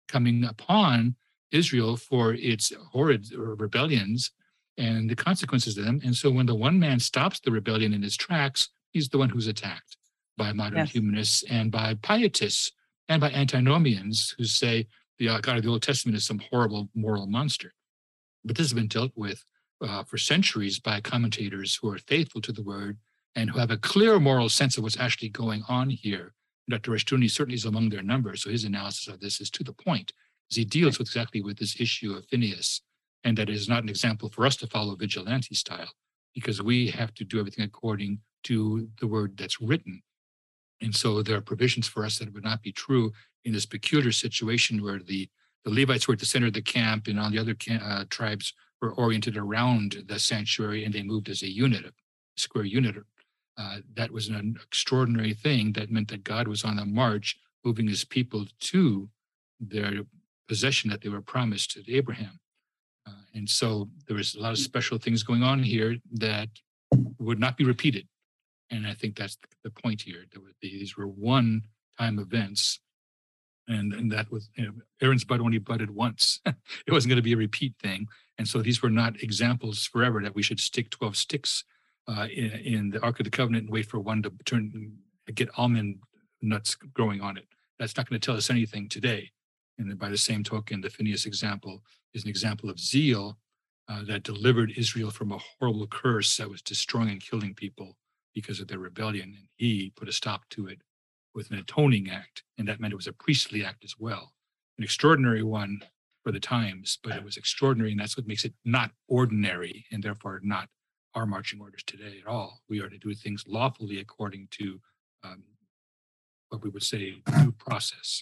coming upon Israel for its horrid rebellions and the consequences of them. And so when the one man stops the rebellion in its tracks, he's the one who's attacked by modern Yes. humanists and by pietists and by antinomians who say the uh, God of the Old Testament is some horrible moral monster. But this has been dealt with uh, for centuries by commentators who are faithful to the word and who have a clear moral sense of what's actually going on here. Doctor Rushdoony certainly is among their numbers, so his analysis of this is to the point, as he deals with exactly with this issue of Phinehas, and that it is not an example for us to follow vigilante style, because we have to do everything according to the word that's written. And so there are provisions for us that would not be true in this peculiar situation where the, the Levites were at the center of the camp and all the other ca- uh, tribes were oriented around the sanctuary and they moved as a unit, a square unit. Uh, that was an extraordinary thing that meant that God was on the march, moving his people to their possession that they were promised to Abraham. Uh, and so there was a lot of special things going on here that would not be repeated. And I think that's the point here. There were, these were one-time events, and, and that was, you know, Aaron's bud only budded once. It wasn't going to be a repeat thing. And so these were not examples forever that we should stick twelve sticks uh, in, in the Ark of the Covenant and wait for one to turn, get almond nuts growing on it. That's not going to tell us anything today. And by the same token, the Phinehas example is an example of zeal uh, that delivered Israel from a horrible curse that was destroying and killing people because of their rebellion. And he put a stop to it with an atoning act. And that meant it was a priestly act as well. An extraordinary one for the times, but it was extraordinary. And that's what makes it not ordinary and therefore not our marching orders today at all. We are to do things lawfully according to um, what we would say due process.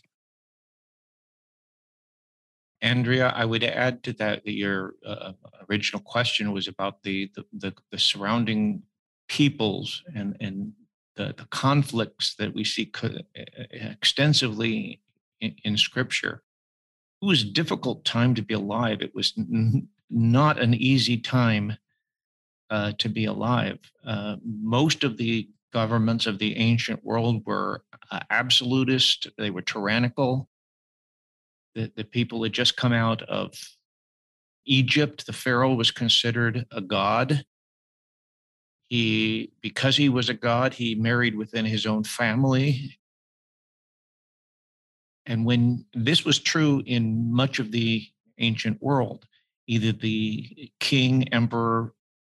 Andrea, I would add to that that your uh, original question was about the the, the, the surrounding peoples and, and the, the conflicts that we see co- extensively in, in Scripture. It was a difficult time to be alive. It was n- not an easy time uh, to be alive. Uh, most of the governments of the ancient world were uh, absolutist. They were tyrannical. The, the people had just come out of Egypt. The Pharaoh was considered a god. He, because he was a god, he married within his own family. And when this was true in much of the ancient world, either the king, emperor,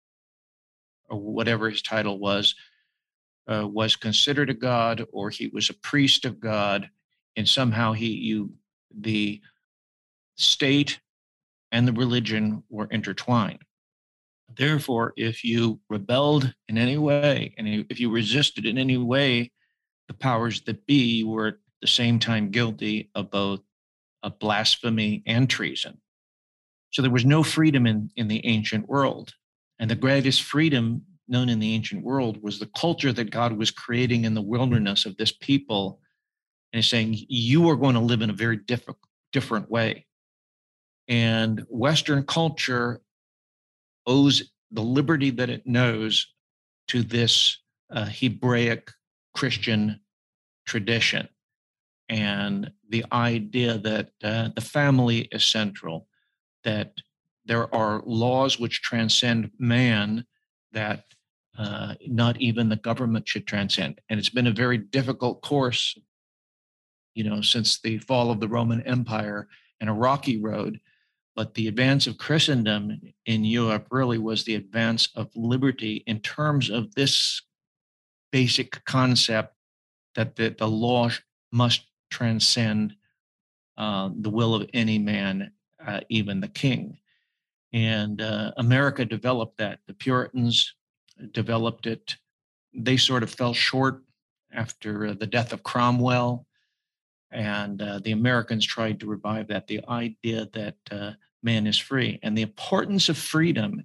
or whatever his title was, uh, was considered a god, or he was a priest of God, and somehow he, you, the state and the religion were intertwined. Therefore, if you rebelled in any way, and if you resisted in any way the powers that be, you were at the same time guilty of both a blasphemy and treason. So there was no freedom in, in the ancient world. And the greatest freedom known in the ancient world was the culture that God was creating in the wilderness of this people. And he's saying, you are going to live in a very different, different way. And Western culture owes the liberty that it knows to this uh, Hebraic Christian tradition, and the idea that uh, the family is central, that there are laws which transcend man that uh, not even the government should transcend. And it's been a very difficult course, you know, since the fall of the Roman Empire, and a rocky road. But the advance of Christendom in Europe really was the advance of liberty in terms of this basic concept that the, the law must transcend uh, the will of any man, uh, even the king. And uh, America developed that. The Puritans developed it. They sort of fell short after uh, the death of Cromwell. And uh, the Americans tried to revive that, the idea that uh, man is free. And the importance of freedom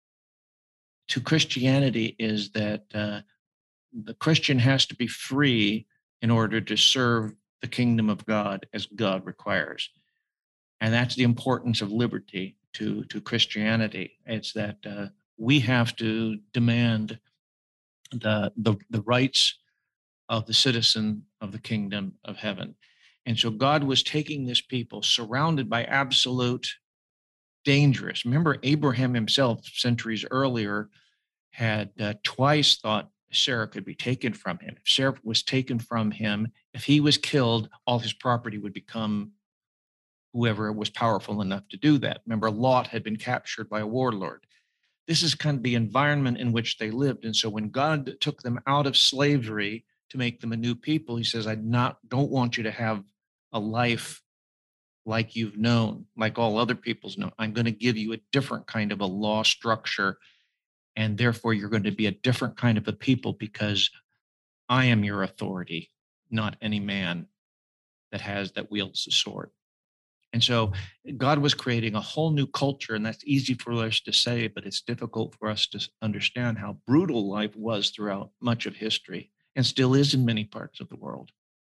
to Christianity is that uh, the Christian has to be free in order to serve the kingdom of God as God requires. And that's the importance of liberty to, to Christianity. It's that uh, we have to demand the, the, the rights of the citizen of the kingdom of heaven. And so God was taking this people surrounded by absolute dangerous. Remember, Abraham himself, centuries earlier, had uh, twice thought Sarah could be taken from him. If Sarah was taken from him, if he was killed, all his property would become whoever was powerful enough to do that. Remember, Lot had been captured by a warlord. This is kind of the environment in which they lived. And so when God took them out of slavery to make them a new people, he says, I not don't want you to have a life like you've known, like all other people's know. I'm going to give you a different kind of a law structure, and therefore you're going to be a different kind of a people because I am your authority, not any man that has that wields the sword. And so God was creating a whole new culture, and that's easy for us to say, but it's difficult for us to understand how brutal life was throughout much of history and still is in many parts of the world.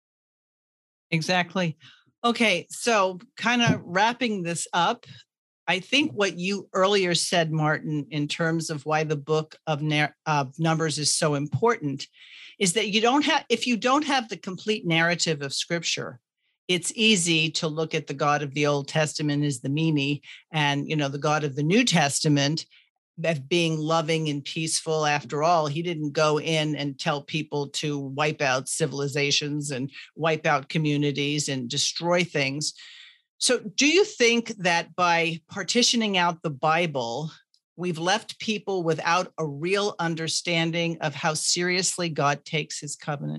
Exactly. Okay, so kind of wrapping this up, I think what you earlier said, Martin, in terms of why the book of, nar- of Numbers is so important, is that you don't have, if you don't have the complete narrative of Scripture, it's easy to look at the God of the Old Testament as the meanie, and you know the God of the New Testament as being loving and peaceful. After all, he didn't go in and tell people to wipe out civilizations and wipe out communities and destroy things. So do you think that by partitioning out the Bible, we've left people without a real understanding of how seriously God takes his covenant?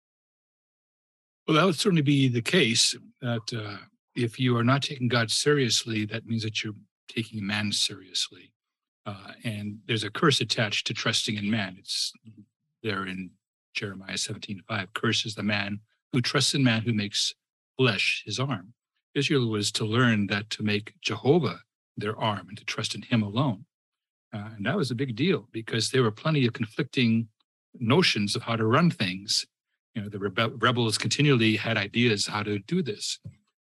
Well, that would certainly be the case, that uh, if you are not taking God seriously, that means that you're taking man seriously. Uh, and there's a curse attached to trusting in man. It's there in Jeremiah seventeen five. Curse is the man who trusts in man, who makes flesh his arm. Israel was to learn that to make Jehovah their arm and to trust in him alone. Uh, and that was a big deal because there were plenty of conflicting notions of how to run things. You know, the rebe- rebels continually had ideas how to do this.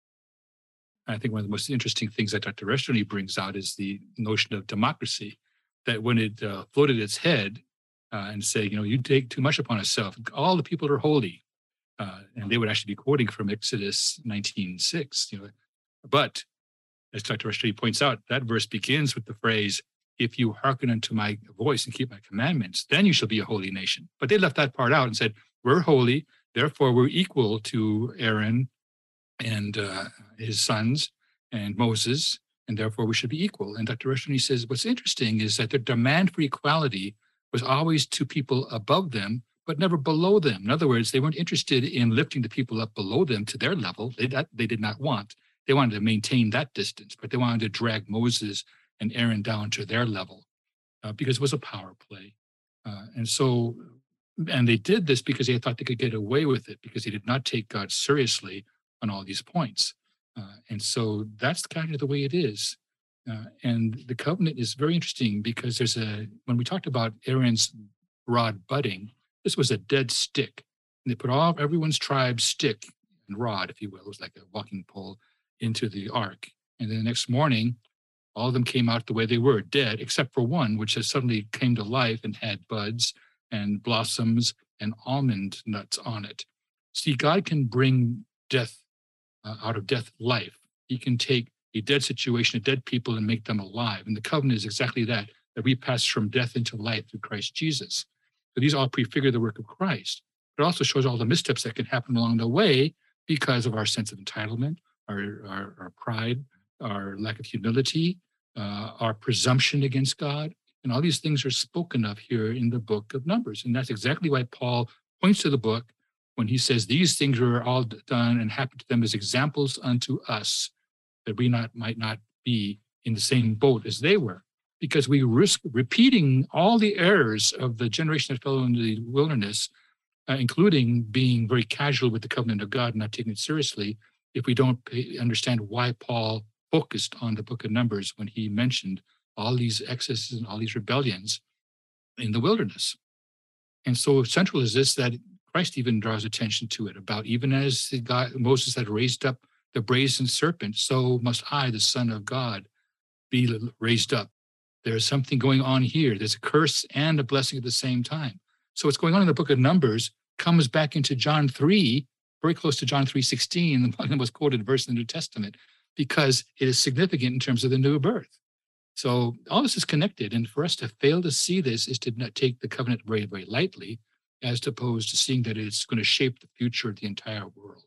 I think one of the most interesting things that Doctor Rushdoony brings out is the notion of democracy, that when it uh, floated its head uh, and said, you know, you take too much upon yourself, all the people are holy. Uh, and they would actually be quoting from Exodus nineteen six. You know, but as Doctor Rushdoony points out, that verse begins with the phrase, if you hearken unto my voice and keep my commandments, then you shall be a holy nation. But they left that part out and said, we're holy, therefore we're equal to Aaron and uh, his sons and Moses, and therefore we should be equal. And Doctor Rushdoony says what's interesting is that their demand for equality was always to people above them, but never below them. In other words, they weren't interested in lifting the people up below them to their level. They, that, they did not want. They wanted to maintain that distance, but they wanted to drag Moses and Aaron down to their level uh, because it was a power play. Uh, and so, and they did this because they thought they could get away with it because they did not take God seriously on all these points. Uh, and so that's kind of the way it is. Uh, and the covenant is very interesting because there's a, when we talked about Aaron's rod budding, this was a dead stick. And they put all, everyone's tribe's stick and rod, if you will, it was like a walking pole, into the ark. And then the next morning, all of them came out the way they were, dead, except for one, which has suddenly came to life and had buds and blossoms and almond nuts on it. See, God can bring death uh, out of death life. He can take a dead situation, a dead people, and make them alive. And the covenant is exactly that, that we pass from death into life through Christ Jesus. So these all prefigure the work of Christ. It also shows all the missteps that can happen along the way because of our sense of entitlement, our, our, our pride, our lack of humility, uh, our presumption against God. And all these things are spoken of here in the book of Numbers. And that's exactly why Paul points to the book when he says these things were all done and happened to them as examples unto us, that we not might not be in the same boat as they were. Because we risk repeating all the errors of the generation that fell into the wilderness, uh, including being very casual with the covenant of God, not taking it seriously, if we don't pay, understand why Paul focused on the book of Numbers when he mentioned all these excesses and all these rebellions in the wilderness. And so central is this, that Christ even draws attention to it, about even as God, Moses had raised up the brazen serpent, so must I, the Son of God, be raised up. There is something going on here. There's a curse and a blessing at the same time. So what's going on in the book of Numbers comes back into John three, very close to John three sixteen, the most quoted verse in the New Testament, because it is significant in terms of the new birth. So all this is connected. And for us to fail to see this is to not take the covenant very, very lightly, as opposed to seeing that it's going to shape the future of the entire world.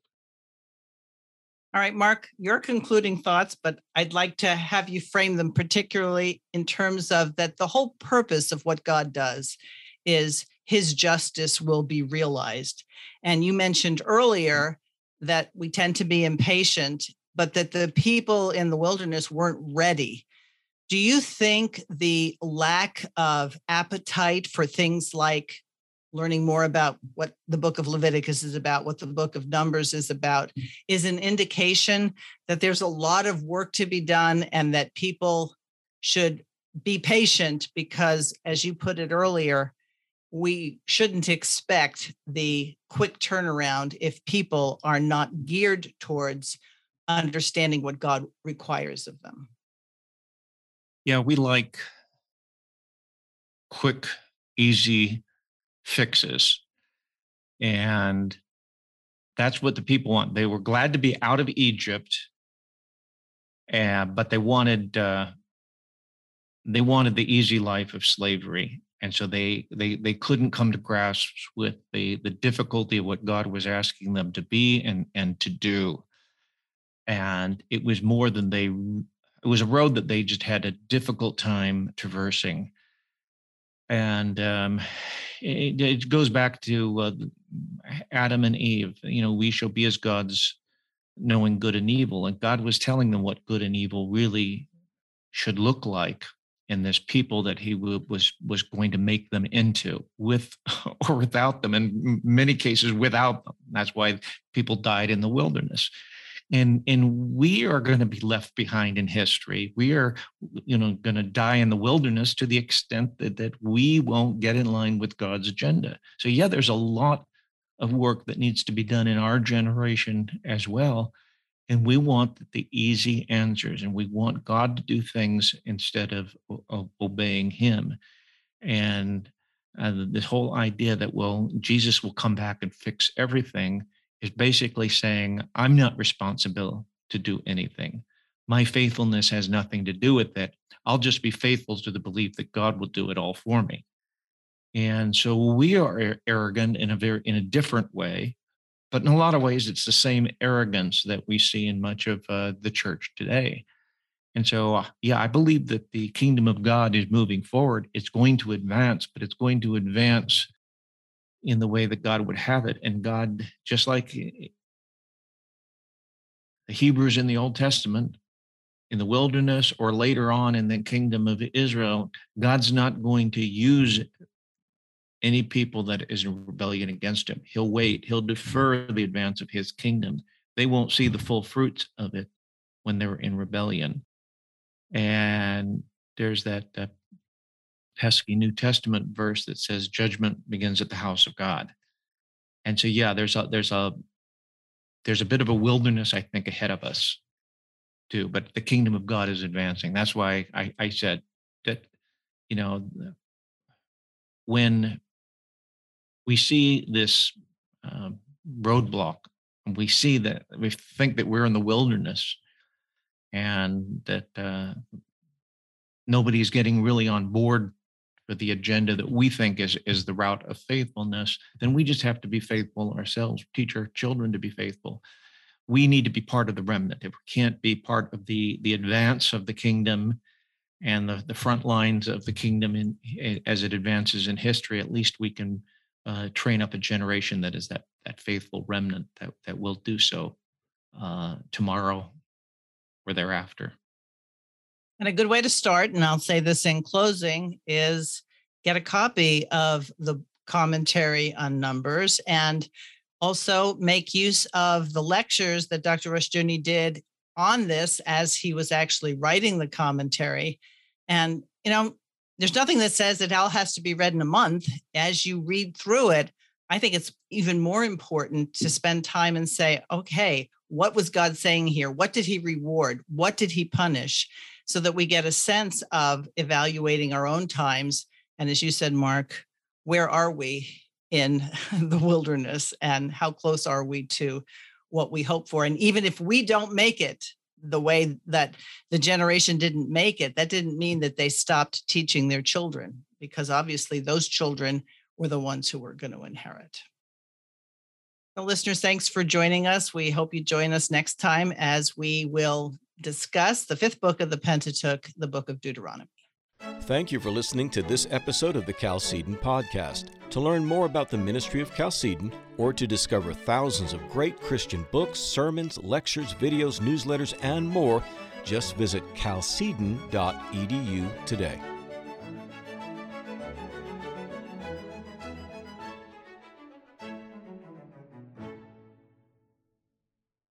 All right, Mark, your concluding thoughts, but I'd like to have you frame them particularly in terms of that the whole purpose of what God does is his justice will be realized. And you mentioned earlier that we tend to be impatient, but that the people in the wilderness weren't ready. Do you think the lack of appetite for things like learning more about what the book of Leviticus is about, what the book of Numbers is about, is an indication that there's a lot of work to be done and that people should be patient because, as you put it earlier, we shouldn't expect the quick turnaround if people are not geared towards understanding what God requires of them? Yeah, we like quick, easy fixes. And that's what the people want. They were glad to be out of Egypt, and but they wanted uh, they wanted the easy life of slavery. And so they they they couldn't come to grasp with the the difficulty of what God was asking them to be and and to do. And it was more than they it was a road that they just had a difficult time traversing. And um, it, it goes back to uh, Adam and Eve. You know, we shall be as gods, knowing good and evil. And God was telling them what good and evil really should look like in this people that he w- was was going to make them into, with or without them. In many cases, without them. That's why people died in the wilderness. And, and we are going to be left behind in history. We are, you know, going to die in the wilderness to the extent that, that we won't get in line with God's agenda. So yeah, there's a lot of work that needs to be done in our generation as well. And we want the easy answers, and we want God to do things instead of, of obeying him. And uh, this whole idea that, well, Jesus will come back and fix everything is basically saying, I'm not responsible to do anything. My faithfulness has nothing to do with it. I'll just be faithful to the belief that God will do it all for me. And so we are arrogant in a very, in a different way, but in a lot of ways, it's the same arrogance that we see in much of uh, the church today. And so, uh, yeah, I believe that the kingdom of God is moving forward. It's going to advance, but it's going to advance in the way that God would have it. And God, just like the Hebrews in the Old Testament, in the wilderness, or later on in the kingdom of Israel, God's not going to use any people that is in rebellion against him. He'll wait. He'll defer the advance of his kingdom. They won't see the full fruits of it when they're in rebellion. And there's that uh, pesky New Testament verse that says judgment begins at the house of God. And so, yeah, there's a, there's a, there's a bit of a wilderness, I think, ahead of us too, but the kingdom of God is advancing. That's why I, I said that, you know, when we see this uh, roadblock, and we see that, we think that we're in the wilderness, and that uh, nobody's getting really on board for the agenda that we think is, is the route of faithfulness, then we just have to be faithful ourselves, teach our children to be faithful. We need to be part of the remnant. If we can't be part of the, the advance of the kingdom and the, the front lines of the kingdom in, as it advances in history, at least we can uh, train up a generation that is that, that faithful remnant that, that will do so uh, tomorrow or thereafter. And a good way to start, and I'll say this in closing, is get a copy of the commentary on Numbers, and also make use of the lectures that Doctor Rushdoony did on this as he was actually writing the commentary. And, you know, there's nothing that says it all has to be read in a month. As you read through it, I think it's even more important to spend time and say, okay, what was God saying here? What did he reward? What did he punish? So that we get a sense of evaluating our own times. And as you said, Mark, where are we in the wilderness, and how close are we to what we hope for? And even if we don't make it the way that the generation didn't make it, that didn't mean that they stopped teaching their children, because obviously those children were the ones who were going to inherit. So listeners, thanks for joining us. We hope you join us next time as we will discuss the fifth book of the Pentateuch, the book of Deuteronomy. Thank you for listening to this episode of the Chalcedon Podcast. To learn more about the ministry of Chalcedon, or to discover thousands of great Christian books, sermons, lectures, videos, newsletters, and more, just visit chalcedon dot e d u today.